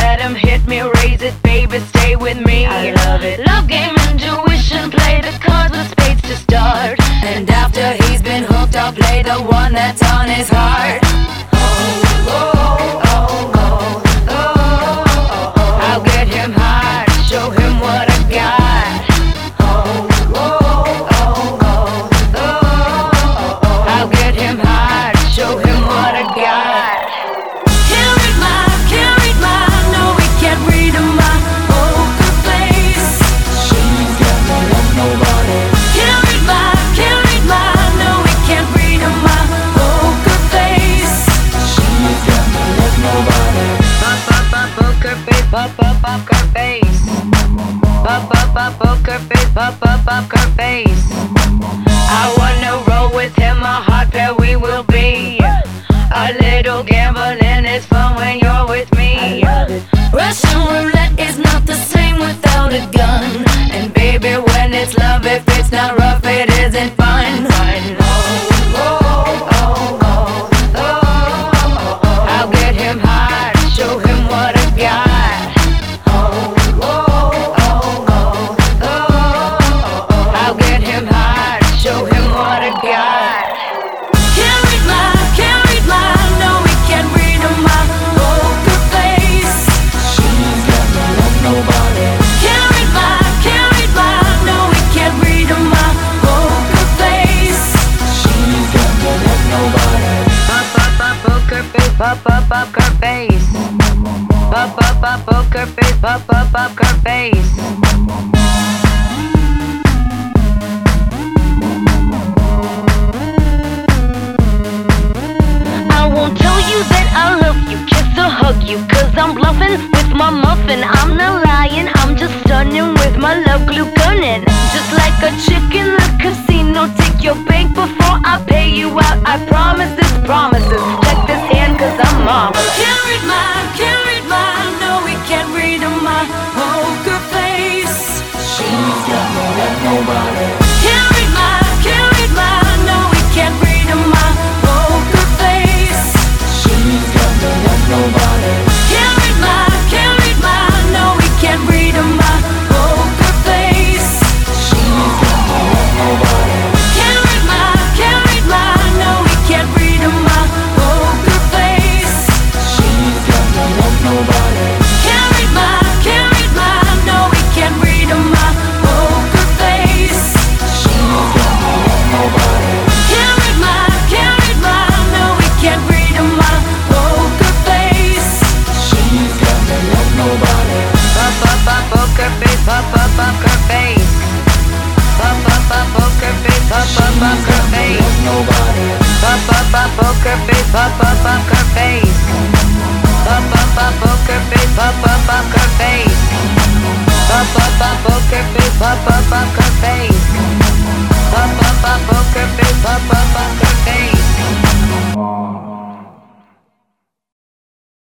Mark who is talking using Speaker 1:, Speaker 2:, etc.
Speaker 1: let him hit me, raise it, baby, stay with me. I love it. Love game, intuition, play the cards with spades to start.
Speaker 2: And after he's been hooked, I'll play the one that's on his heart.
Speaker 1: I'll get him high, show him what I got. I'll get him high, show him what I got.
Speaker 2: Can't read my, no, we can't read my poker face. She's got no love, nobody. Can't read my, no, we can't read my poker face. She's got no love, nobody.
Speaker 1: Poker face, poker face. Poker face, poker face. I wanna roll with him, a hot pair we will be. A little gambling is fun when you're with me.
Speaker 2: Russian roulette is not the same without a gun. And baby, when it's love, if it's not rough, it isn't fun.
Speaker 1: I'll get him high, show him what I got. I'll get him high, show him what I got.
Speaker 2: Can't read my, no, we can't read my poker face. She's got no love, nobody. Can't read my, no, we can't read my poker face. She's got no love, nobody.
Speaker 1: Poker face, poker face. Poker face, poker face. I won't tell you that I love you, kiss or hug you, 'cause I'm bluffing with my muffin. I'm not lying, I'm just stunning with my love glue gunning. Just like a chick in the casino, take your bank before I pay you out. I promise this promises. Check this hand 'cause I'm marvelous.
Speaker 2: Can't read my, no, we can't read my poker face. She's got no love, nobody. Can't read my, no, we can't read my poker face. She's got no love, nobody. Can't read my, no, we can't read my poker face. She's got no love, nobody. Can't read my, no, we can't read my poker face. She's got no love, nobody. Can't read my, no, we can't read my poker face. She's got no love, nobody. Can't read my, no, we can't read my poker face. She's got no love, nobody.
Speaker 1: Poker face, poker face. Poker face, poker face.
Speaker 2: Nobody.
Speaker 1: Poker face, poker face. Poker face, poker face. Poker face, poker face. Poker face, poker face.